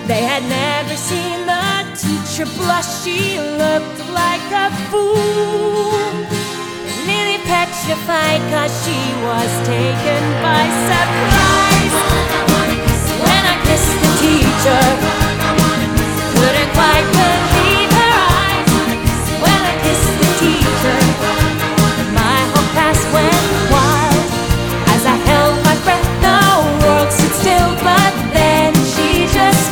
They had never seen the teacher blush. She looked like a fool, nearly petrified 'cause she was taken by surprise.